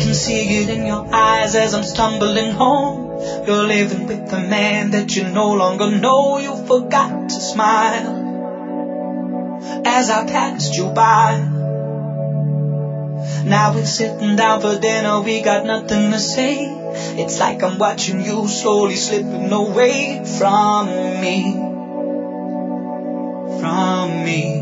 can see it in your eyes as I'm stumbling home. You're living with a man that you no longer know. You forgot to smile as I passed you by. Now we're sitting down for dinner, we got nothing to say. It's like I'm watching you slowly slipping away from me. From me.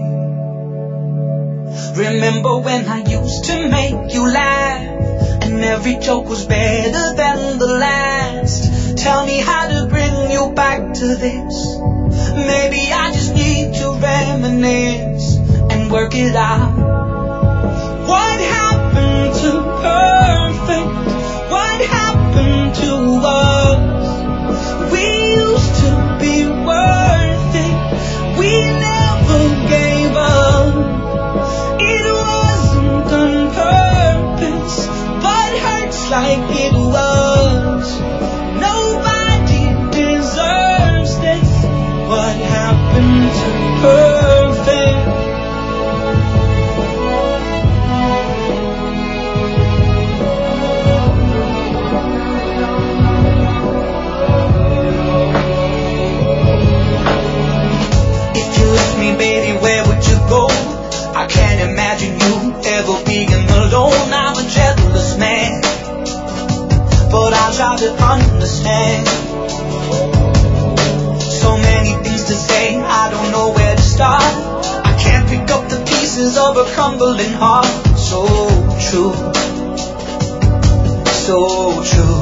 Remember when I used to make you laugh, and every joke was better than the last. Tell me how to bring you back to this. Maybe I just need to reminisce and work it out. What happened to perfect? What happened to us? We used to be worth it. We never gave up. It wasn't on purpose, but hurts like it was. Nobody deserves this. What happened to perfect? If you left me, baby, where would you go? I can't imagine you ever being alone. I'm a jealous man, but I'll try to understand. So many things to say, I don't know where to start. I can't pick up the pieces of a crumbling heart. So true, so true.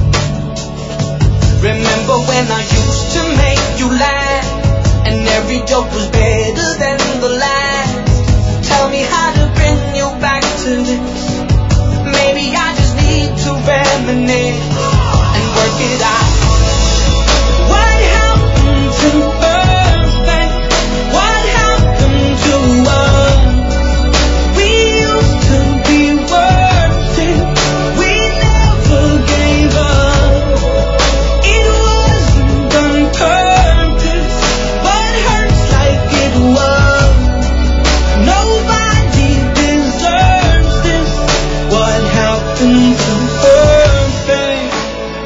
Remember when I used to make you laugh, and every joke was better than the last. Tell me how to bring you back to this. Maybe I just need to reminisce and work it out. What happened to perfect? What happened to us? We used to be worth it. We never gave up. It wasn't on purpose, but hurts like it was. Nobody deserves this. What happened to perfect?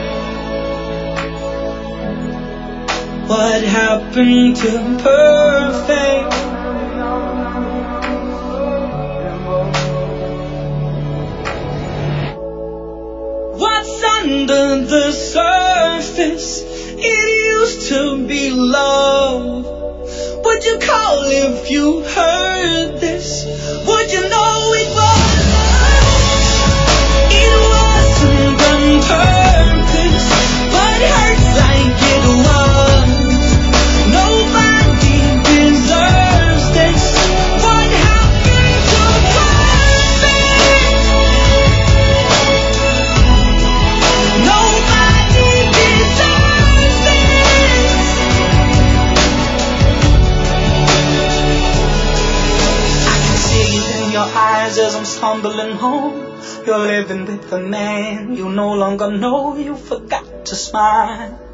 What happened to perfect? What's under the surface? It used to be love. Would you call if you heard this? Would you know it was? It wasn't on purpose, but hurts like it was. Nobody deserves this. What happened to perfect? Nobody deserves this. I can see it in your eyes as I'm stumbling home. You're living with a man you no longer know. You forgot to smile